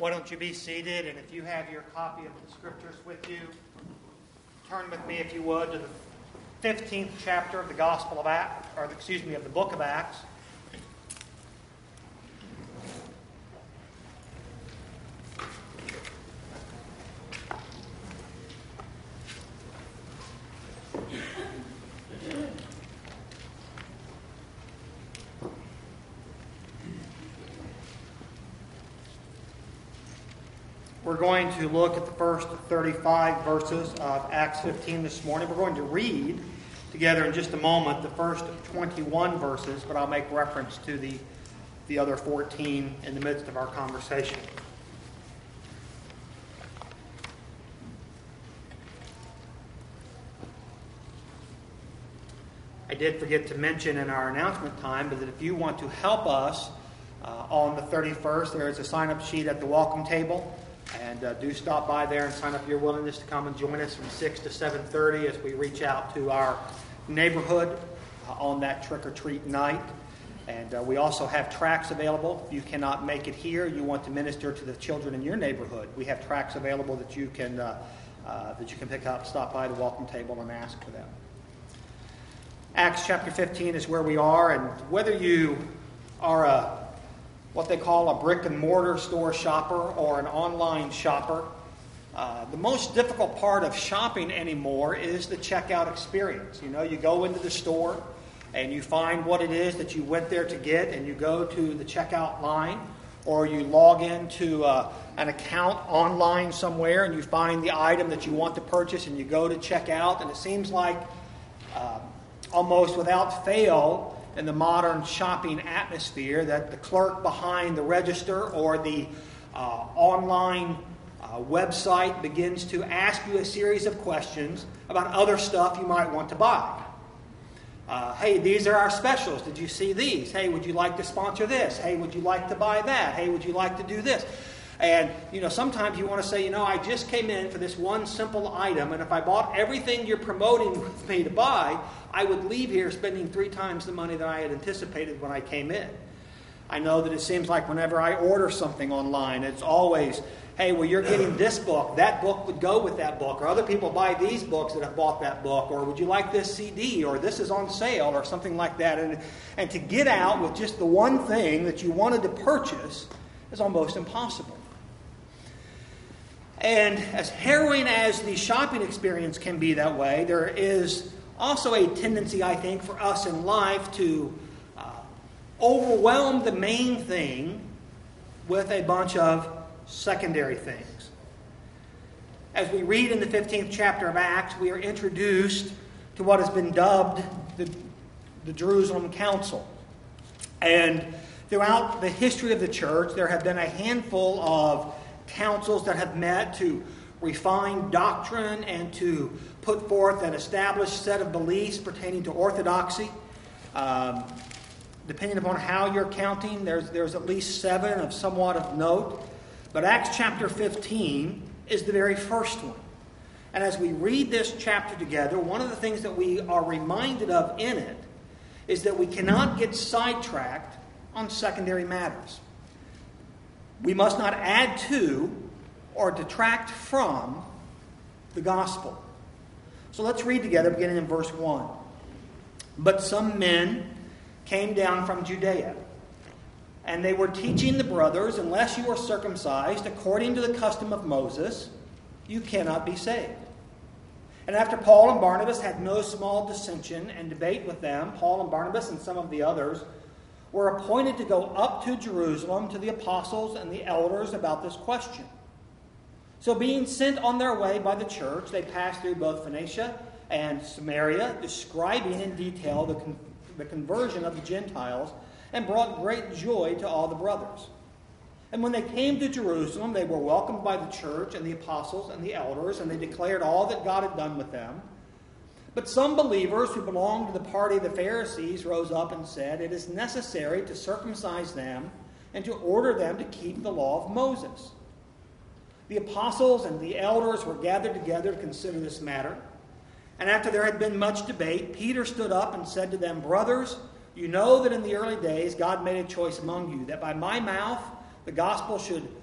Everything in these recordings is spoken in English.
Why don't you be seated, and if you have your copy of the Scriptures with you, turn with me, if you would, to the 15th chapter of the Gospel of Acts, of the book of Acts. We're going to look at the first 35 verses of Acts 15 this morning. We're going to read together in just a moment the first 21 verses, but I'll make reference to the other 14 in the midst of our conversation. I did forget to mention in our announcement time, but that if you want to help us on the 31st, there is a sign-up sheet at the welcome table. And do stop by there and sign up your willingness to come and join us from 6 to 7:30 as we reach out to our neighborhood on that trick-or-treat night. And we also have tracts available. If you cannot make it here, you want to minister to the children in your neighborhood, we have tracts available that you can pick up. Stop by the welcome table and ask for them. Acts chapter 15 is where we are, and whether you are what they call a brick-and-mortar store shopper or an online shopper, the most difficult part of shopping anymore is the checkout experience. You know, you go into the store and you find what it is that you went there to get, and you go to the checkout line, or you log into an account online somewhere and you find the item that you want to purchase, and you go to check out, and it seems like almost without fail in the modern shopping atmosphere that the clerk behind the register or the online website begins to ask you a series of questions about other stuff you might want to buy. Hey, these are our specials. Did you see these? Hey, would you like to sponsor this? Hey, would you like to buy that? Hey, would you like to do this? And, sometimes you want to say, I just came in for this one simple item, and if I bought everything you're promoting with me to buy, I would leave here spending 3 times the money that I had anticipated when I came in. I know that it seems like whenever I order something online, it's always, hey, well, you're getting this book. That book would go with that book. Or other people buy these books that have bought that book. Or would you like this CD? Or this is on sale, or something like that. And to get out with just the one thing that you wanted to purchase is almost impossible. And as harrowing as the shopping experience can be that way, there is also a tendency, I think, for us in life to overwhelm the main thing with a bunch of secondary things. As we read in the 15th chapter of Acts, we are introduced to what has been dubbed the Jerusalem Council. And throughout the history of the church, there have been a handful of councils that have met to refine doctrine and to put forth an established set of beliefs pertaining to orthodoxy. Depending upon how you're counting, there's at least 7 of somewhat of note. But Acts chapter 15 is the very first one. And as we read this chapter together, one of the things that we are reminded of in it is that we cannot get sidetracked on secondary matters. We must not add to or detract from the gospel. So let's read together, beginning in verse 1. But some men came down from Judea, and they were teaching the brothers, unless you are circumcised according to the custom of Moses, you cannot be saved. And after Paul and Barnabas had no small dissension and debate with them, Paul and Barnabas and some of the others were appointed to go up to Jerusalem to the apostles and the elders about this question. So being sent on their way by the church, they passed through both Phoenicia and Samaria, describing in detail the conversion of the Gentiles, and brought great joy to all the brothers. And when they came to Jerusalem, they were welcomed by the church and the apostles and the elders, and they declared all that God had done with them. But some believers who belonged to the party of the Pharisees rose up and said, it is necessary to circumcise them and to order them to keep the law of Moses. The apostles and the elders were gathered together to consider this matter. And after there had been much debate, Peter stood up and said to them, brothers, you know that in the early days God made a choice among you, that by my mouth the gospel should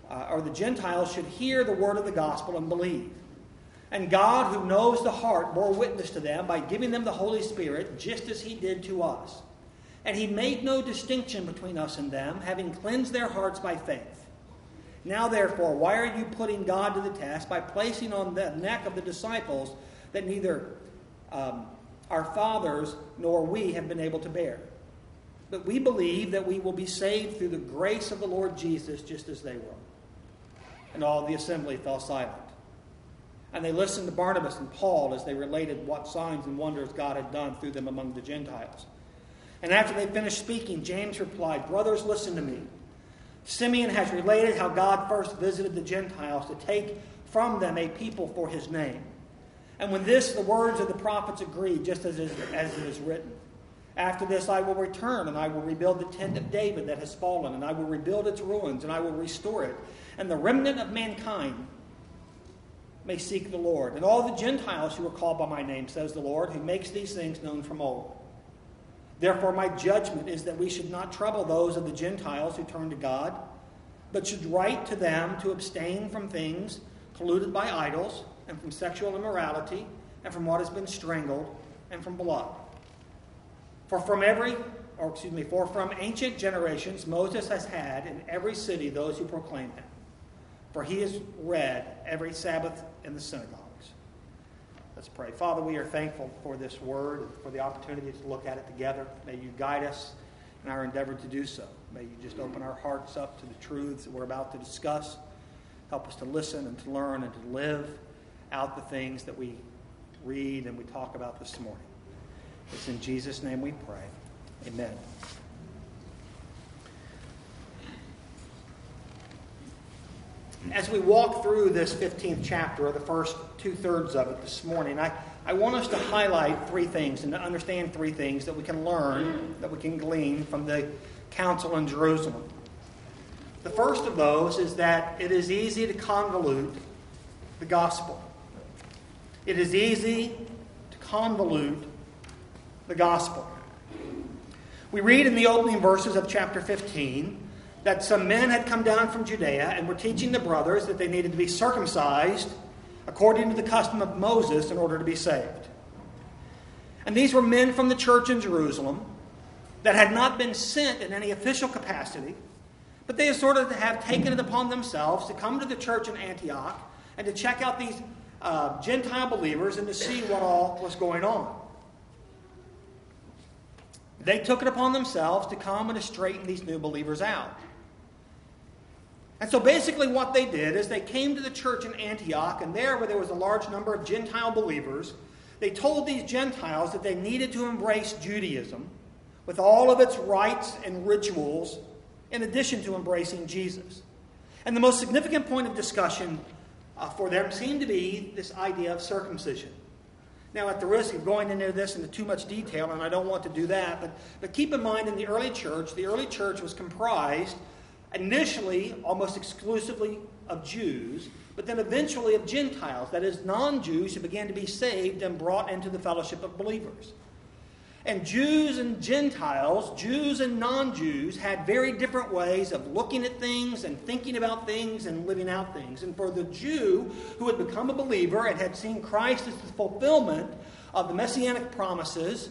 or the Gentiles should hear the word of the gospel and believe. And God, who knows the heart, bore witness to them by giving them the Holy Spirit, just as he did to us. And he made no distinction between us and them, having cleansed their hearts by faith. Now, therefore, why are you putting God to the test by placing on the neck of the disciples that neither our fathers nor we have been able to bear? But we believe that we will be saved through the grace of the Lord Jesus, just as they were. And all the assembly fell silent. And they listened to Barnabas and Paul as they related what signs and wonders God had done through them among the Gentiles. And after they finished speaking, James replied, "Brothers, listen to me. Simeon has related how God first visited the Gentiles to take from them a people for his name. And when this, the words of the prophets agree, just as it is written. After this I will return, and I will rebuild the tent of David that has fallen, and I will rebuild its ruins, and I will restore it. And the remnant of mankind may seek the Lord. And all the Gentiles who are called by my name, says the Lord, who makes these things known from old. Therefore my judgment is that we should not trouble those of the Gentiles who turn to God, but should write to them to abstain from things polluted by idols, and from sexual immorality, and from what has been strangled, and from blood. For from ancient generations Moses has had in every city those who proclaim him. For he is read every Sabbath in the synagogues." Let's pray. Father, we are thankful for this word and for the opportunity to look at it together. May you guide us in our endeavor to do so. May you just open our hearts up to the truths that we're about to discuss. Help us to listen and to learn and to live out the things that we read and we talk about this morning. It's in Jesus' name we pray. Amen. As we walk through this 15th chapter, or the first two-thirds of it this morning, I want us to highlight three things and to understand three things that we can learn, that we can glean from the council in Jerusalem. The first of those is that it is easy to convolute the gospel. It is easy to convolute the gospel. We read in the opening verses of chapter 15 that some men had come down from Judea and were teaching the brothers that they needed to be circumcised according to the custom of Moses in order to be saved. And these were men from the church in Jerusalem that had not been sent in any official capacity, but they sort of have taken it upon themselves to come to the church in Antioch and to check out these Gentile believers and to see what all was going on. They took it upon themselves to come and to straighten these new believers out. And so basically what they did is they came to the church in Antioch, and there where there was a large number of Gentile believers, they told these Gentiles that they needed to embrace Judaism with all of its rites and rituals in addition to embracing Jesus. And the most significant point of discussion for them seemed to be this idea of circumcision. Now, at the risk of going into this into too much detail, and I don't want to do that, but keep in mind in the early church was comprised initially almost exclusively of Jews, but then eventually of Gentiles, that is, non-Jews who began to be saved and brought into the fellowship of believers. And Jews and Gentiles, Jews and non-Jews, had very different ways of looking at things and thinking about things and living out things. And for the Jew who had become a believer and had seen Christ as the fulfillment of the messianic promises,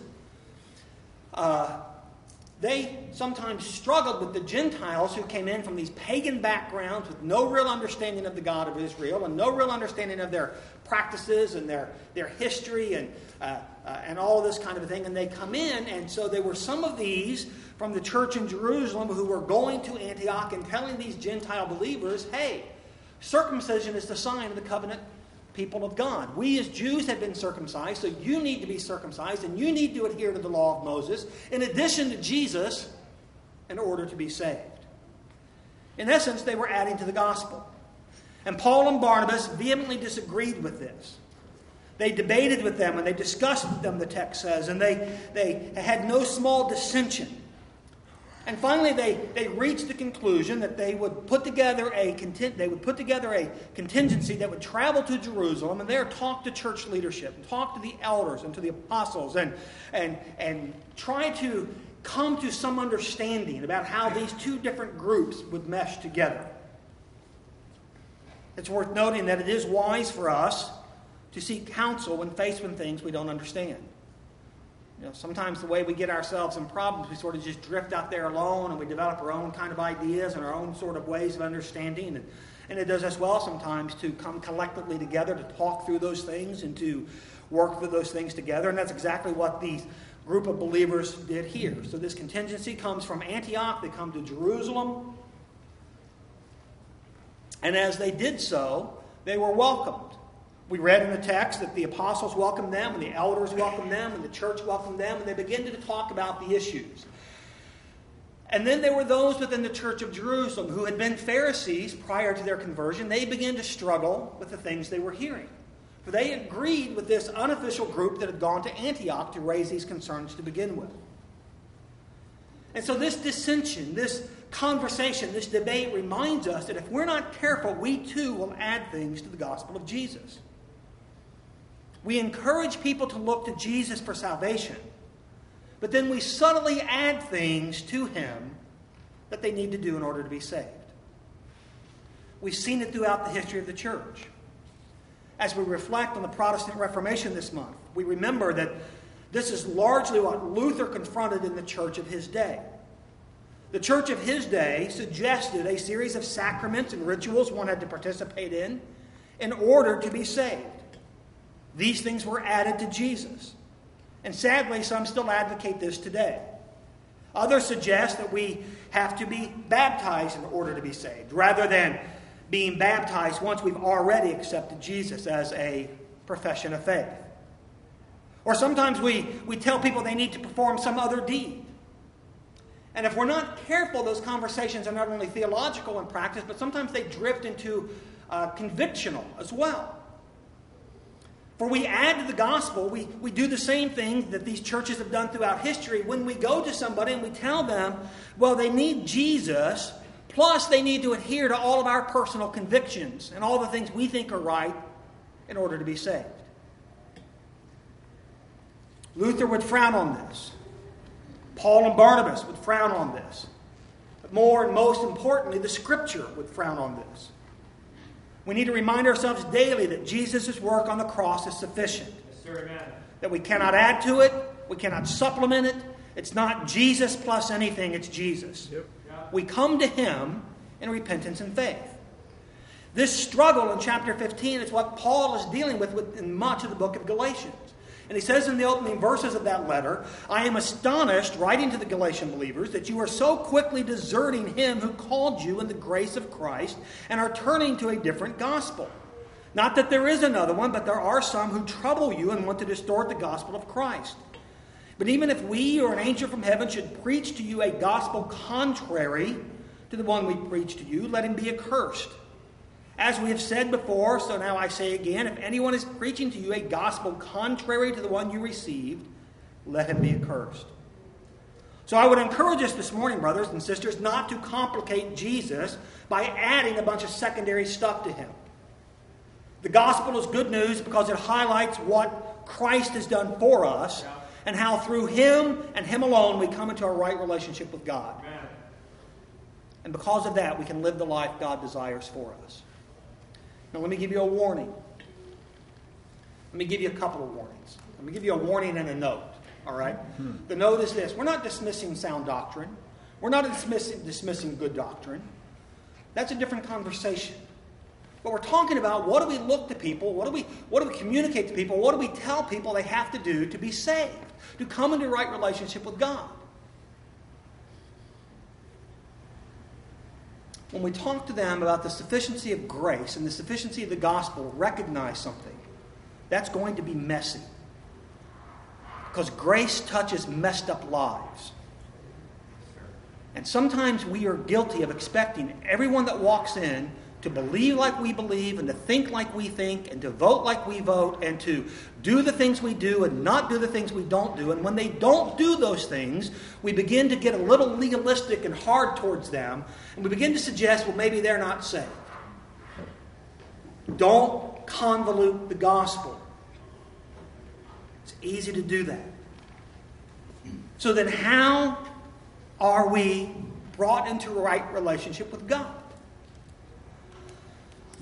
they sometimes struggled with the Gentiles who came in from these pagan backgrounds with no real understanding of the God of Israel and no real understanding of their practices and their history and all of this kind of a thing. And they come in, and so there were some of these from the church in Jerusalem who were going to Antioch and telling these Gentile believers, hey, circumcision is the sign of the covenant people of God. We as Jews have been circumcised, so you need to be circumcised, and you need to adhere to the law of Moses in addition to Jesus in order to be saved. In essence, they were adding to the gospel. And Paul and Barnabas vehemently disagreed with this. They debated with them and they discussed with them, the text says, and they had no small dissension. And finally, they reached the conclusion that they would put together a contingency that would travel to Jerusalem and there talk to church leadership, and talk to the elders and to the apostles, and try to come to some understanding about how these two different groups would mesh together. It's worth noting that it is wise for us to seek counsel when faced with things we don't understand. Sometimes the way we get ourselves in problems, we sort of just drift out there alone and we develop our own kind of ideas and our own sort of ways of understanding. And it does us well sometimes to come collectively together to talk through those things and to work through those things together. And that's exactly what these group of believers did here. So this contingency comes from Antioch. They come to Jerusalem. And as they did so, they were welcomed. We read in the text that the apostles welcomed them, and the elders welcomed them, and the church welcomed them, and they began to talk about the issues. And then there were those within the church of Jerusalem who had been Pharisees prior to their conversion. They began to struggle with the things they were hearing. For they agreed with this unofficial group that had gone to Antioch to raise these concerns to begin with. And so this dissension, this conversation, this debate reminds us that if we're not careful, we too will add things to the gospel of Jesus. We encourage people to look to Jesus for salvation, but then we subtly add things to him that they need to do in order to be saved. We've seen it throughout the history of the church. As we reflect on the Protestant Reformation this month, we remember that this is largely what Luther confronted in the church of his day. The church of his day suggested a series of sacraments and rituals one had to participate in order to be saved. These things were added to Jesus. And sadly, some still advocate this today. Others suggest that we have to be baptized in order to be saved, rather than being baptized once we've already accepted Jesus as a profession of faith. Or sometimes we tell people they need to perform some other deed. And if we're not careful, those conversations are not only theological in practice, but sometimes they drift into convictional as well. For we add to the gospel, we do the same thing that these churches have done throughout history. When we go to somebody and we tell them, well, they need Jesus, plus they need to adhere to all of our personal convictions and all the things we think are right in order to be saved. Luther would frown on this. Paul and Barnabas would frown on this. But more and most importantly, the Scripture would frown on this. We need to remind ourselves daily that Jesus' work on the cross is sufficient. Yes, sir, amen. That we cannot add to it. We cannot supplement it. It's not Jesus plus anything. It's Jesus. Yep. We come to him in repentance and faith. This struggle in chapter 15 is what Paul is dealing with in much of the book of Galatians. And he says in the opening verses of that letter, I am astonished, writing to the Galatian believers, that you are so quickly deserting him who called you in the grace of Christ and are turning to a different gospel. Not that there is another one, but there are some who trouble you and want to distort the gospel of Christ. But even if we or an angel from heaven should preach to you a gospel contrary to the one we preach to you, let him be accursed. As we have said before, so now I say again, if anyone is preaching to you a gospel contrary to the one you received, let him be accursed. So I would encourage us this morning, brothers and sisters, not to complicate Jesus by adding a bunch of secondary stuff to him. The gospel is good news because it highlights what Christ has done for us and how through him and him alone we come into a right relationship with God. Amen. And because of that, we can live the life God desires for us. Now, let me give you a warning. Let me give you a couple of warnings. Let me give you a warning and a note. All right? The note is this. We're not dismissing sound doctrine. We're not dismissing good doctrine. That's a different conversation. But we're talking about what do we look to people, what do we communicate to people, what do we tell people they have to do to be saved, to come into right relationship with God. When we talk to them about the sufficiency of grace and the sufficiency of the gospel, recognize something. That's going to be messy. Because grace touches messed up lives. And sometimes we are guilty of expecting everyone that walks in to believe like we believe and to think like we think and to vote like we vote and to do the things we do and not do the things we don't do. And when they don't do those things, we begin to get a little legalistic and hard towards them. And we begin to suggest, well, maybe they're not saved. Don't convolute the gospel. It's easy to do that. So then how are we brought into a right relationship with God?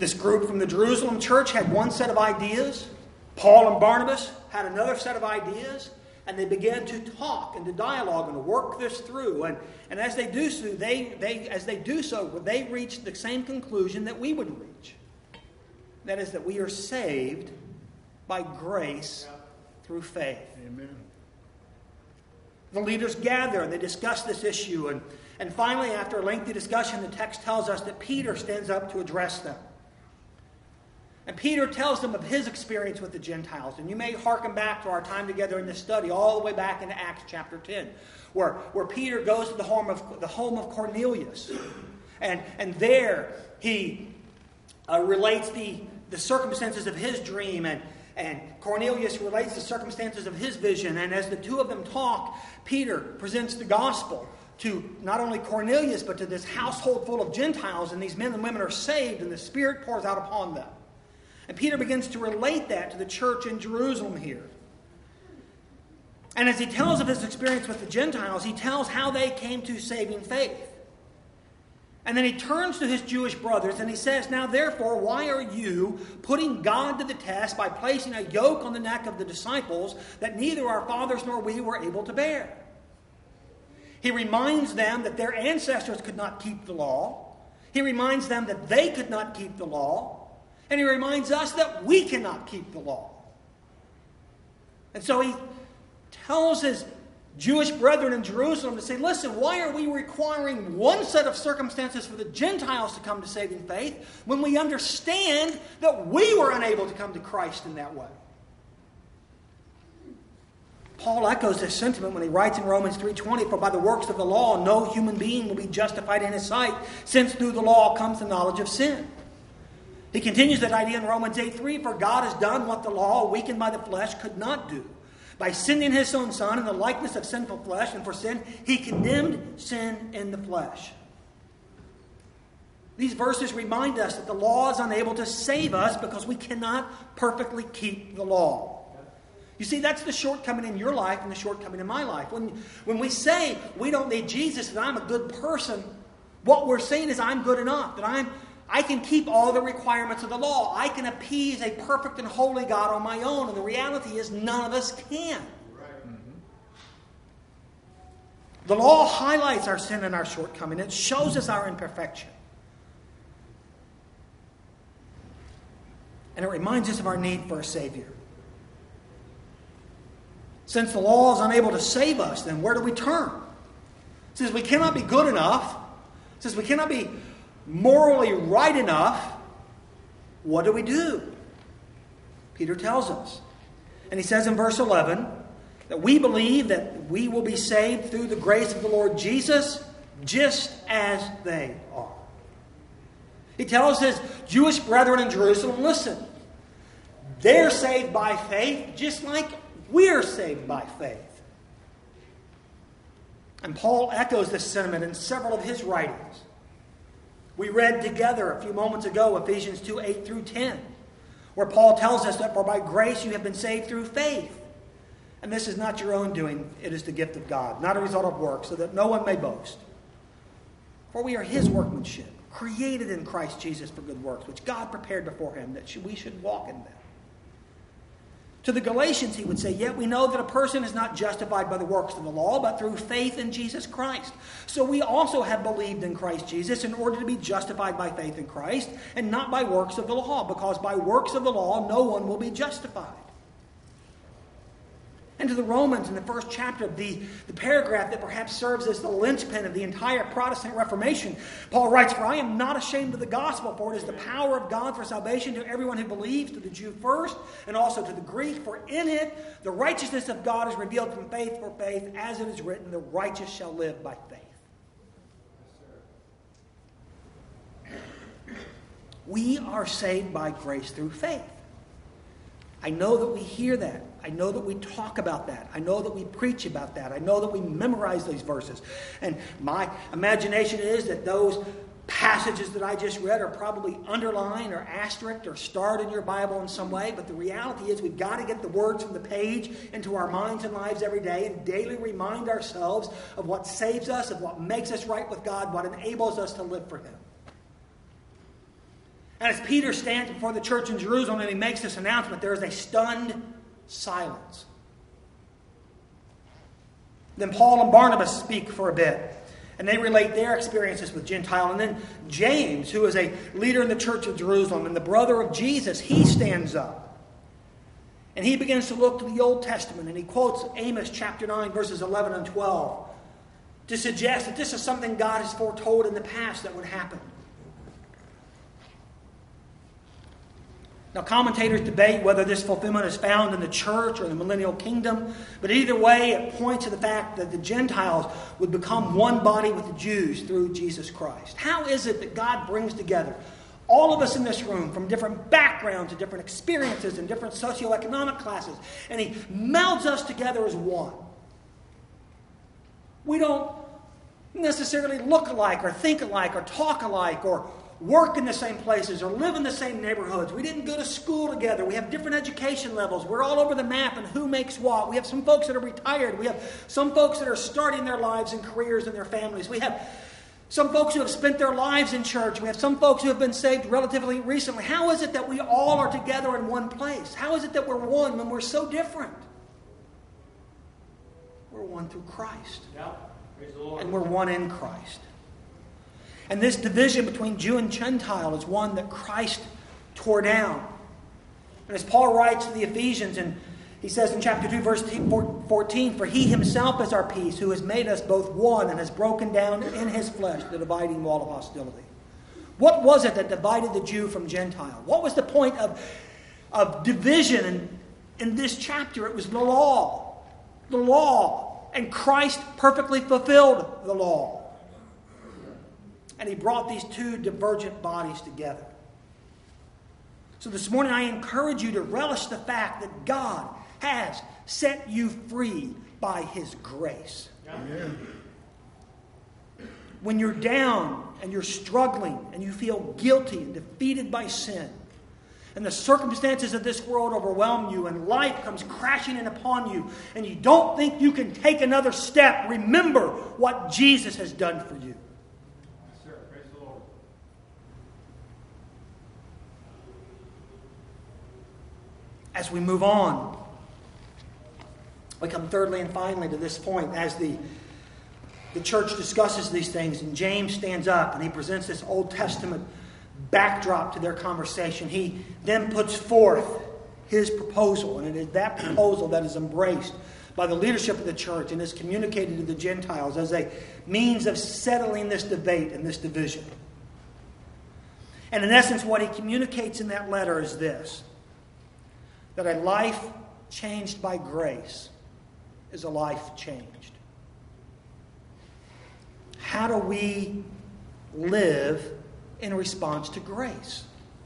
This group from the Jerusalem church had one set of ideas. Paul and Barnabas had another set of ideas. And they began to talk and to dialogue and to work this through. And as they do so, they reached the same conclusion that we would reach. That is, that we are saved by grace through faith. Amen. The leaders gather and they discuss this issue. And finally, after a lengthy discussion, the text tells us that Peter stands up to address them. And Peter tells them of his experience with the Gentiles. And you may hearken back to our time together in this study, all the way back into Acts chapter 10, where Peter goes to the home of Cornelius. And there he relates the circumstances of his dream, and Cornelius relates the circumstances of his vision. And as the two of them talk, Peter presents the gospel to not only Cornelius, but to this household full of Gentiles. And these men and women are saved, and the Spirit pours out upon them. And Peter begins to relate that to the church in Jerusalem here. And as he tells of his experience with the Gentiles, he tells how they came to saving faith. And then he turns to his Jewish brothers and he says, "Now therefore, why are you putting God to the test by placing a yoke on the neck of the disciples that neither our fathers nor we were able to bear?" He reminds them that their ancestors could not keep the law. He reminds them that they could not keep the law. And he reminds us that we cannot keep the law. And so he tells his Jewish brethren in Jerusalem to say, listen, why are we requiring one set of circumstances for the Gentiles to come to saving faith when we understand that we were unable to come to Christ in that way? Paul echoes this sentiment when he writes in Romans 3:20, "For by the works of the law no human being will be justified in his sight, since through the law comes the knowledge of sin." He continues that idea in Romans 8:3, "For God has done what the law, weakened by the flesh, could not do. By sending his own Son in the likeness of sinful flesh, and for sin, he condemned sin in the flesh." These verses remind us that the law is unable to save us because we cannot perfectly keep the law. You see, that's the shortcoming in your life and the shortcoming in my life. When we say we don't need Jesus, that I'm a good person, what we're saying is I'm good enough, that I can keep all the requirements of the law. I can appease a perfect and holy God on my own. And the reality is none of us can. Right. Mm-hmm. The law highlights our sin and our shortcoming. It shows us our imperfection. And it reminds us of our need for a Savior. Since the law is unable to save us, then where do we turn? Since we cannot be good enough, since we cannot be morally right enough, what do? Peter tells us. And he says in verse 11 that we believe that we will be saved through the grace of the Lord Jesus, just as they are. He tells his Jewish brethren in Jerusalem, listen, they're saved by faith just like we're saved by faith. And Paul echoes this sentiment in several of his writings. We read together a few moments ago Ephesians 2:8 through 10, where Paul tells us that for by grace you have been saved through faith. And this is not your own doing, it is the gift of God, not a result of works, so that no one may boast. For we are his workmanship, created in Christ Jesus for good works, which God prepared beforehand that we should walk in them. To the Galatians, he would say, yet we know that a person is not justified by the works of the law, but through faith in Jesus Christ. So we also have believed in Christ Jesus in order to be justified by faith in Christ, and not by works of the law, because by works of the law no one will be justified. And to the Romans in the first chapter, the paragraph that perhaps serves as the linchpin of the entire Protestant Reformation, Paul writes, for I am not ashamed of the gospel, for it is the power of God for salvation to everyone who believes, to the Jew first, and also to the Greek. For in it the righteousness of God is revealed from faith for faith, as it is written, the righteous shall live by faith. We are saved by grace through faith. I know that we hear that. I know that we talk about that. I know that we preach about that. I know that we memorize these verses. And my imagination is that those passages that I just read are probably underlined or asterisked or starred in your Bible in some way. But the reality is we've got to get the words from the page into our minds and lives every day and daily remind ourselves of what saves us, of what makes us right with God, what enables us to live for Him. And as Peter stands before the church in Jerusalem and he makes this announcement, there is a stunned silence. Then Paul and Barnabas speak for a bit, and they relate their experiences with Gentile. And then James, who is a leader in the church of Jerusalem and the brother of Jesus, he stands up. And he begins to look to the Old Testament, and he quotes Amos chapter 9, verses 11 and 12, to suggest that this is something God has foretold in the past that would happen. Now, commentators debate whether this fulfillment is found in the church or the millennial kingdom, but either way, it points to the fact that the Gentiles would become one body with the Jews through Jesus Christ. How is it that God brings together all of us in this room from different backgrounds and different experiences and different socioeconomic classes, and He melds us together as one? We don't necessarily look alike or think alike or talk alike or work in the same places or live in the same neighborhoods. We didn't go to school together. We have different education levels. We're all over the map and who makes what. We have some folks that are retired. We have some folks that are starting their lives and careers and their families. We have some folks who have spent their lives in church. We have some folks who have been saved relatively recently. How is it that we all are together in one place? How is it that we're one when we're so different? We're one through Christ. Yeah. Praise the Lord. And we're one in Christ. And this division between Jew and Gentile is one that Christ tore down. And as Paul writes to the Ephesians, and he says in chapter 2, verse 14, "For He Himself is our peace, who has made us both one and has broken down in His flesh the dividing wall of hostility." What was it that divided the Jew from Gentile? What was the point of division in this chapter? It was the law. The law. And Christ perfectly fulfilled the law. And He brought these two divergent bodies together. So this morning I encourage you to relish the fact that God has set you free by His grace. Amen. When you're down and you're struggling and you feel guilty and defeated by sin, and the circumstances of this world overwhelm you and life comes crashing in upon you and you don't think you can take another step, remember what Jesus has done for you. As we move on, we come thirdly and finally to this point as the church discusses these things, and James stands up and he presents this Old Testament backdrop to their conversation. He then puts forth his proposal, and it is that proposal that is embraced by the leadership of the church and is communicated to the Gentiles as a means of settling this debate and this division. And in essence, what he communicates in that letter is this: that a life changed by grace is a life changed. How do we live in response to grace?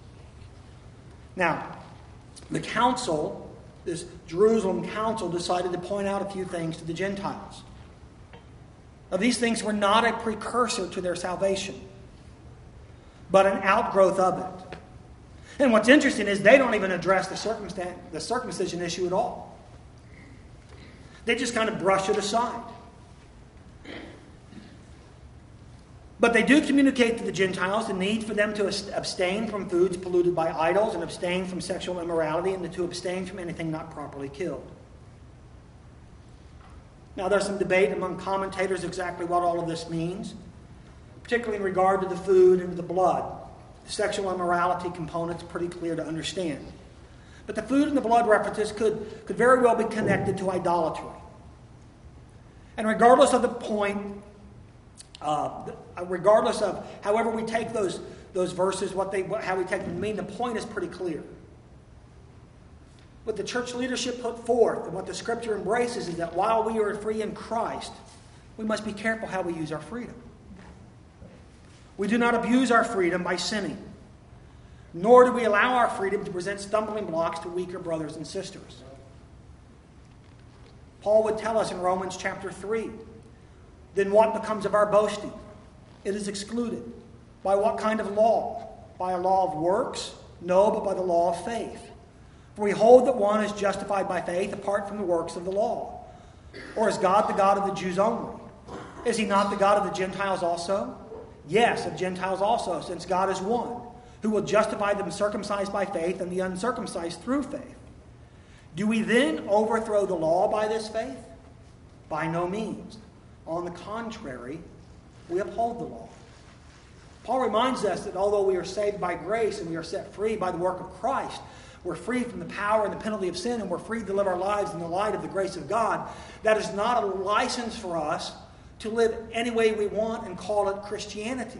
Now, the council, this Jerusalem council, decided to point out a few things to the Gentiles. Now, these things were not a precursor to their salvation, but an outgrowth of it. And what's interesting is they don't even address the circumcision issue at all. They just kind of brush it aside. But they do communicate to the Gentiles the need for them to abstain from foods polluted by idols and abstain from sexual immorality and to abstain from anything not properly killed. Now, there's some debate among commentators exactly what all of this means, particularly in regard to the food and the blood. The sexual immorality component's pretty clear to understand. But the food and the blood references could very well be connected to idolatry. And regardless of the point, regardless of however we take those verses, how we take them to mean, the point is pretty clear. What the church leadership put forth and what the Scripture embraces is that while we are free in Christ, we must be careful how we use our freedom. We do not abuse our freedom by sinning, nor do we allow our freedom to present stumbling blocks to weaker brothers and sisters. Paul would tell us in Romans chapter 3, then what becomes of our boasting? It is excluded. By what kind of law? By a law of works? No, but by the law of faith. For we hold that one is justified by faith apart from the works of the law. Or is God the God of the Jews only? Is He not the God of the Gentiles also? Yes, of Gentiles also, since God is one, who will justify the circumcised by faith and the uncircumcised through faith. Do we then overthrow the law by this faith? By no means. On the contrary, we uphold the law. Paul reminds us that although we are saved by grace and we are set free by the work of Christ, we're free from the power and the penalty of sin, and we're free to live our lives in the light of the grace of God. That is not a license for us to live any way we want and call it Christianity.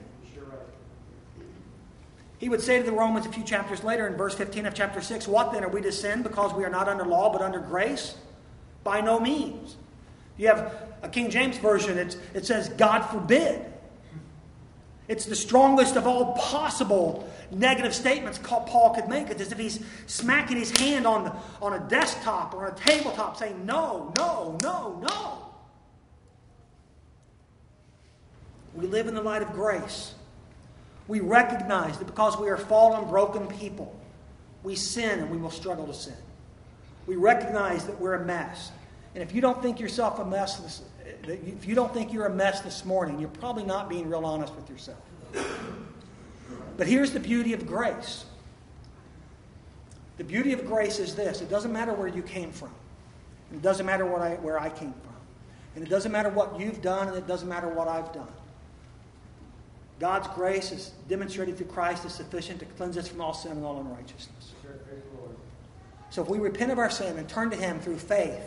He would say to the Romans a few chapters later in verse 15 of chapter 6, what then? Are we to sin because we are not under law but under grace? By no means. You have a King James Version, it says, God forbid. It's the strongest of all possible negative statements Paul could make. It's as if he's smacking his hand on a desktop or on a tabletop saying, no, no, no, no. We live in the light of grace. We recognize that because we are fallen, broken people, we sin and we will struggle to sin. We recognize that we're a mess. And if you don't think yourself a mess, if you don't think you're a mess this morning, you're probably not being real honest with yourself. But here's the beauty of grace. The beauty of grace is this. It doesn't matter where you came from. It doesn't matter where I came from. And it doesn't matter what you've done, and it doesn't matter what I've done. God's grace is demonstrated through Christ is sufficient to cleanse us from all sin and all unrighteousness. So if we repent of our sin and turn to Him through faith,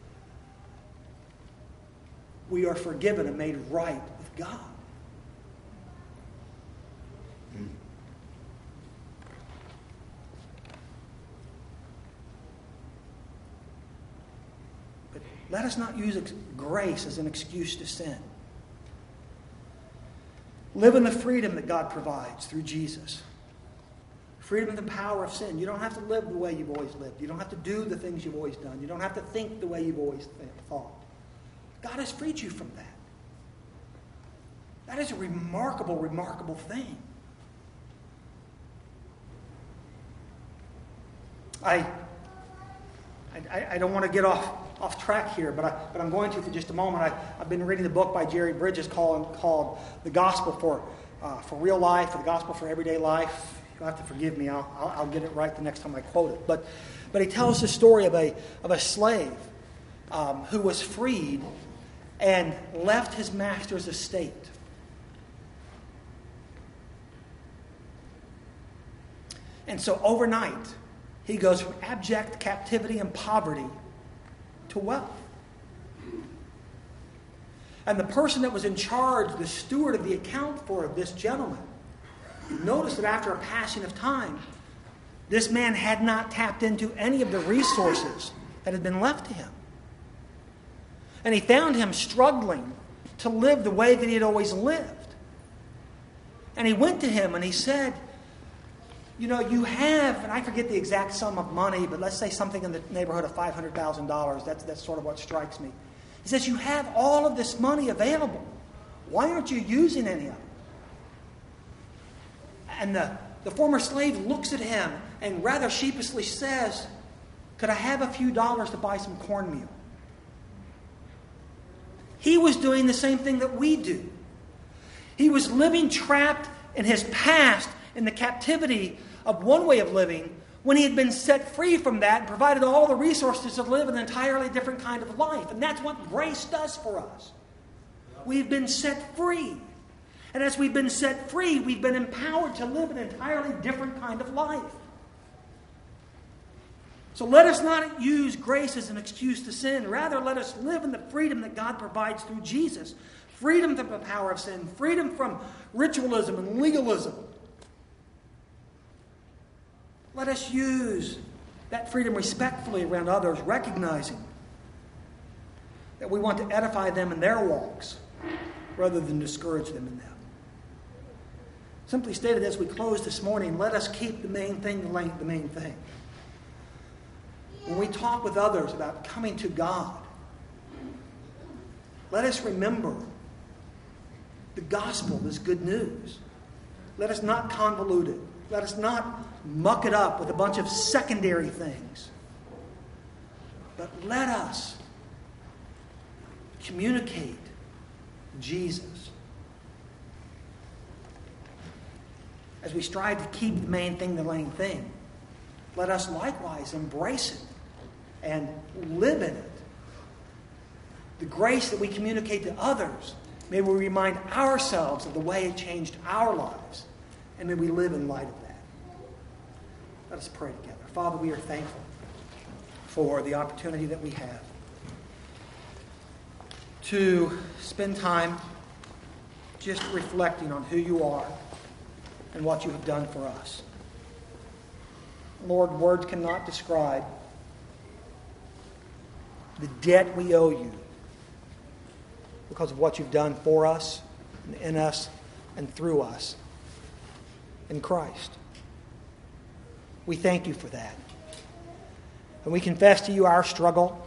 we are forgiven and made right with God. But let us not use grace as an excuse to sin. Live in the freedom that God provides through Jesus. Freedom and the power of sin. You don't have to live the way you've always lived. You don't have to do the things you've always done. You don't have to think the way you've always thought. God has freed you from that. That is a remarkable, remarkable thing. I don't want to get off track here, but I'm going to for just a moment. I've been reading the book by Jerry Bridges called The Gospel for Real Life, or The Gospel for Everyday Life. You'll have to forgive me. I'll get it right the next time I quote it. But he tells the story of a slave who was freed and left his master's estate. And so overnight, he goes from abject captivity and poverty to wealth. And the person that was in charge, the steward of the account for this gentleman, noticed that after a passing of time, this man had not tapped into any of the resources that had been left to him. And he found him struggling to live the way that he had always lived. And he went to him and he said, you know, you have, and I forget the exact sum of money, but let's say something in the neighborhood of $500,000. That's sort of what strikes me. He says, you have all of this money available. Why aren't you using any of it? And the former slave looks at him and rather sheepishly says, could I have a few dollars to buy some cornmeal? He was doing the same thing that we do. He was living trapped in his past, in the captivity of one way of living, when he had been set free from that and provided all the resources to live an entirely different kind of life. And that's what grace does for us. We've been set free. And as we've been set free, we've been empowered to live an entirely different kind of life. So let us not use grace as an excuse to sin. Rather, let us live in the freedom that God provides through Jesus. Freedom from the power of sin. Freedom from ritualism and legalism. Let us use that freedom respectfully around others, recognizing that we want to edify them in their walks rather than discourage them in them. Simply stated as we close this morning, let us keep the main thing the main thing. When we talk with others about coming to God, let us remember the gospel is good news. Let us not convolute it. Let us not muck it up with a bunch of secondary things. But let us communicate Jesus. as we strive to keep the main thing the main thing, let us likewise embrace it and live in it. The grace that we communicate to others, may we remind ourselves of the way it changed our lives, and may we live in light of that. Let us pray together. Father, we are thankful for the opportunity that we have to spend time just reflecting on who you are and what you have done for us. Lord, words cannot describe the debt we owe you because of what you've done for us and in us and through us in Christ. We thank you for that. And we confess to you our struggle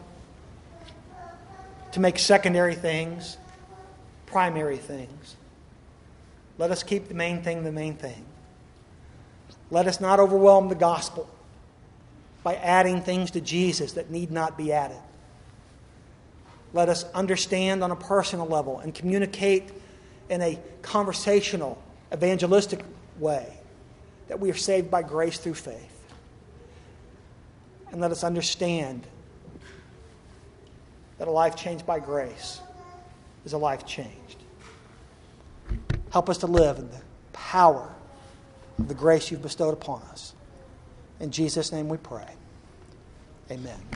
to make secondary things primary things. Let us keep the main thing the main thing. Let us not overwhelm the gospel by adding things to Jesus that need not be added. Let us understand on a personal level and communicate in a conversational, evangelistic way that we are saved by grace through faith. And let us understand that a life changed by grace is a life changed. Help us to live in the power of the grace you've bestowed upon us. In Jesus' name we pray. Amen.